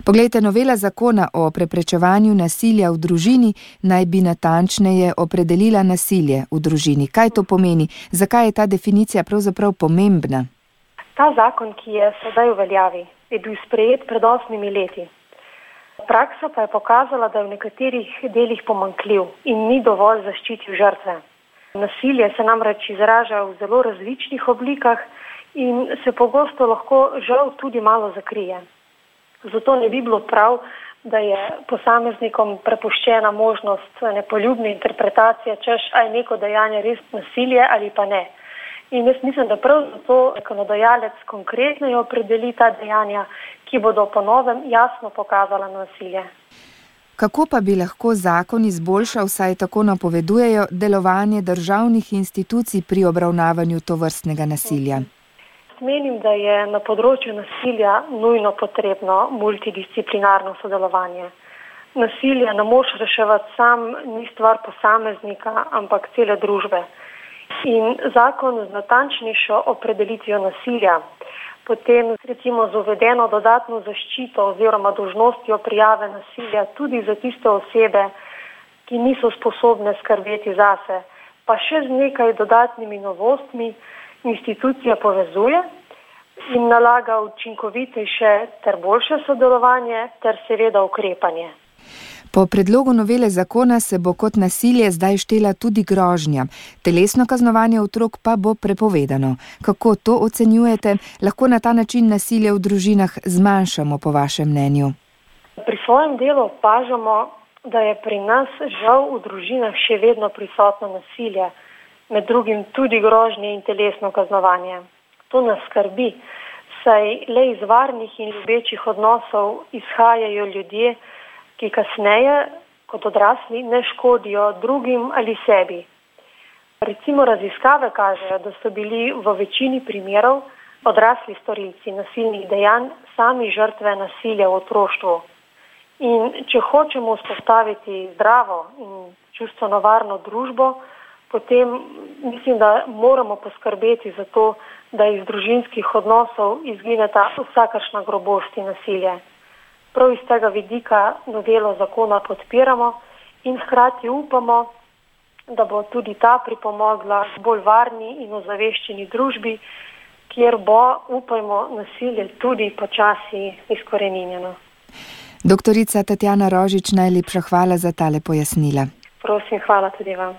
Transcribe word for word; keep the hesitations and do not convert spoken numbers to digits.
Poglejte, novela zakona o preprečevanju nasilja v družini naj bi natančneje opredelila nasilje v družini. Kaj to pomeni? Zakaj je ta definicija pravzaprav pomembna? Ta zakon, ki je sedaj v veljavi, je bil sprejet pred osmimi leti. Praksa pa je pokazala, da je v nekaterih delih pomanjkljiv in ni dovolj zaščitil žrtve. Nasilje se namreč izraža v zelo različnih oblikah in se pogosto lahko žal tudi malo zakrije. Zato ne bi bilo prav, da je posameznikom prepuščena možnost nepoljubne interpretacije, češ ali je neko dejanje res nasilje ali pa ne. In jaz mislim, da prav zato zakonodajalec konkretneje opredeli ta dejanja, ki bodo po novem jasno pokazala nasilje. Kako pa bi lahko zakon izboljšal, saj tako napovedujejo, delovanje državnih institucij pri obravnavanju tovrstnega nasilja? Menim, da je na področju nasilja nujno potrebno multidisciplinarno sodelovanje. Nasilje ne moš reševati sam, ni stvar posameznika, ampak cele družbe. In zakon z natančnejšo opredelitvijo nasilja, potem recimo z uvedeno dodatno zaščito oziroma dolžnostjo prijave nasilja tudi za tiste osebe, ki niso sposobne skrbeti zase, pa še z nekaj dodatnimi novostmi, institucija povezuje in nalaga učinkovitejše ter boljše sodelovanje ter seveda ukrepanje. Po predlogu novele zakona se bo kot nasilje zdaj štela tudi grožnja. Telesno kaznovanje otrok pa bo prepovedano. Kako to ocenjujete? Lahko na ta način nasilje v družinah zmanjšamo, po vašem mnenju? Pri svojem delu opažamo, da je pri nas žal v družinah še vedno prisotno nasilje, med drugim tudi grožnje in telesno kaznovanje. To nas skrbi, saj le iz varnih in ljubečih odnosov izhajajo ljudje, ki kasneje kot odrasli ne škodijo drugim ali sebi. Recimo raziskave kažejo, da so bili v večini primerov odrasli storilci nasilnih dejanj sami žrtve nasilja v otroštvu. In če hočemo vzpostaviti zdravo in čustveno varno družbo, potem mislim, da moramo poskrbeti za to, da iz družinskih odnosov izgineta vsakršna grobost in nasilje. Prav iz tega vidika novelo zakona podpiramo in hkrati upamo, da bo tudi ta pripomogla k bolj varni in ozaveščeni družbi, kjer bo, upajmo, nasilje tudi počasi izkoreninjeno. Doktorica Tatjana Rožič, najlepša hvala za tale pojasnila. Prosim, hvala tudi vam.